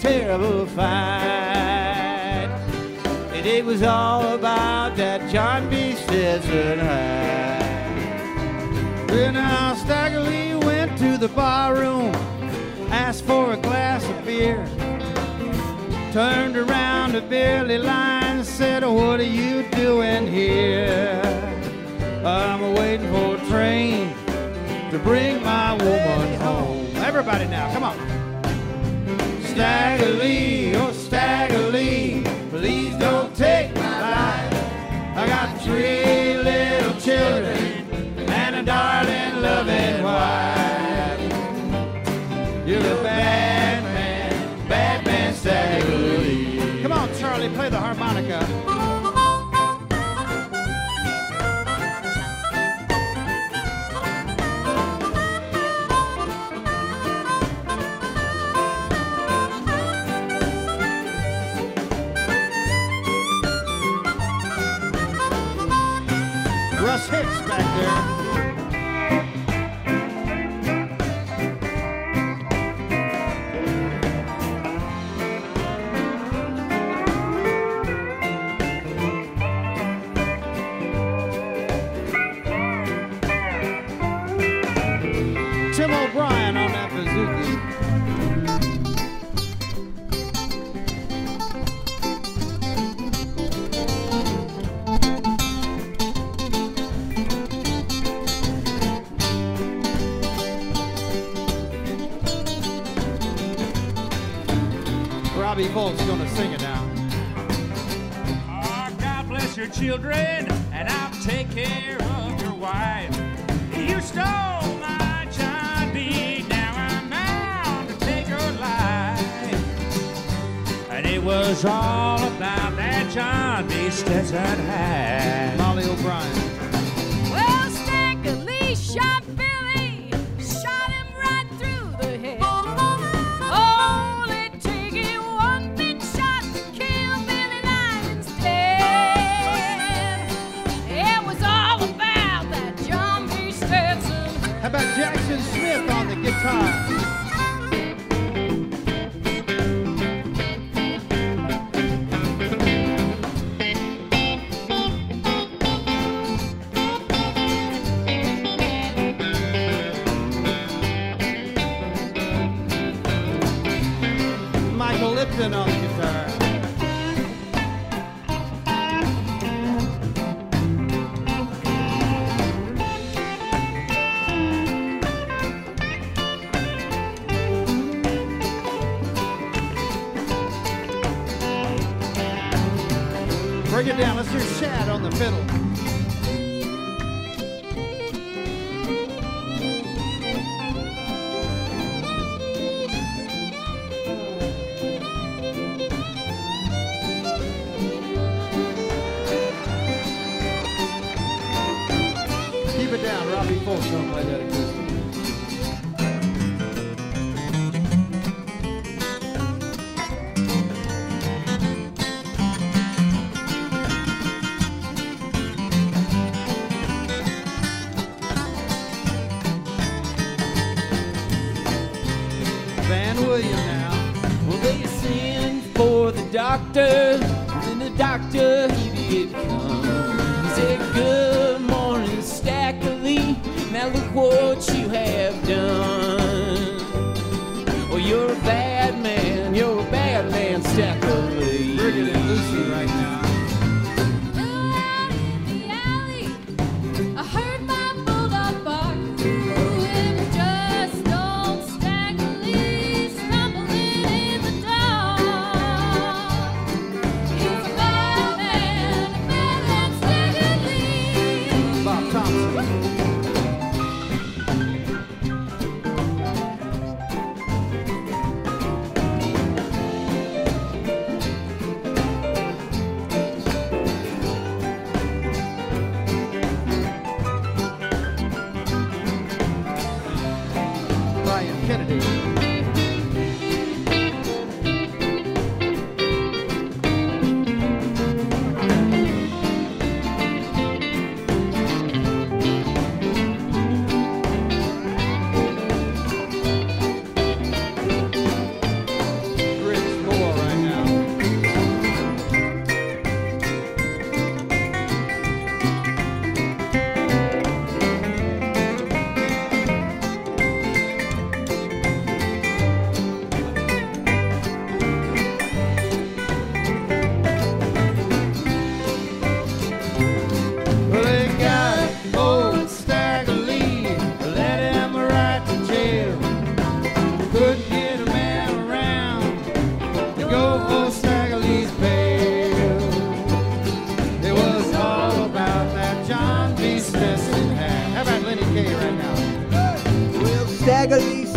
terrible fight. And it was all about that John B. Stetson hat. Well, now Stagger Lee went to the bar room, asked for a glass of beer, turned around to Billy Lyons, said, what are you doing here? I'm waiting for a train to bring my woman home. Everybody now, come on. Stagger Lee, oh Stagger Lee, please don't take my life. I got 3 little children and a darling loving wife. You're a bad man, Stagger Lee. Come on, Charlie, play the harmonica. Russ Hicks back there. Tim O'Brien on that bouzouki. Robbie Volk's gonna sing it now. Oh, God bless your children, and I'll take care of your wife. You stole my John B. Now I'm bound to take her life. And it was all about that John B. Stetson hat. Molly O'Brien. Well, Stagger Lee shot Billy, shot him right through the head. Only taking one big shot to kill Billy Lyons dead. It was all about that John B. Stetson. How about Jackson Smith on the guitar? Michael Lipton on the guitar. Break it down. Let's hear Shad on the fiddle. Keep it down. Robbie Folks don't play that acoustic. Van William now. Well, they sent for the doctor, and the doctor, he did come. He said, good morning, Stagger Lee. Now look what you have done. Well, you're a bad man, Stagger Lee. Bridget and Lucy right now. Out in the alley, I heard my bulldog bark. And just old Stagger Lee stumbling in the dark. He's a bad man, Stagger Lee. Bob Thompson.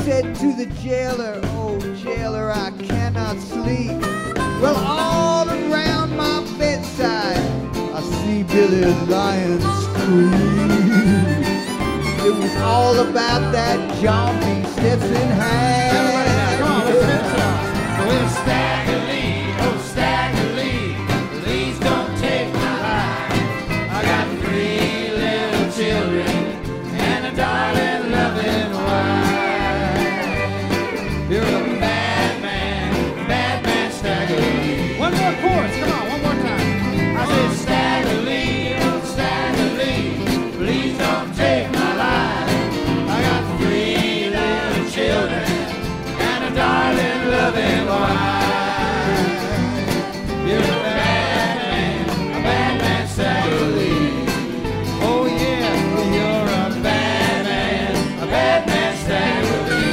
said to the jailer, oh jailer, I cannot sleep. Well, all around my bedside, I see Billy lying scream. It was all about that John B. Stetson hat. Everybody now, come on, let's finish it off. Well, Stagger Lee, oh Stagger Lee, please don't take my life. I got 3 little children and a darling loving wife. You're a bad man, Stagger Lee. One more chorus, come on, one more time. I said Stagger Lee, oh Stagger Lee, please don't take my life. I got 3 little children and a darling loving wife. You're a bad man, Stagger Lee. Oh yeah, you're a bad man, Stagger Lee.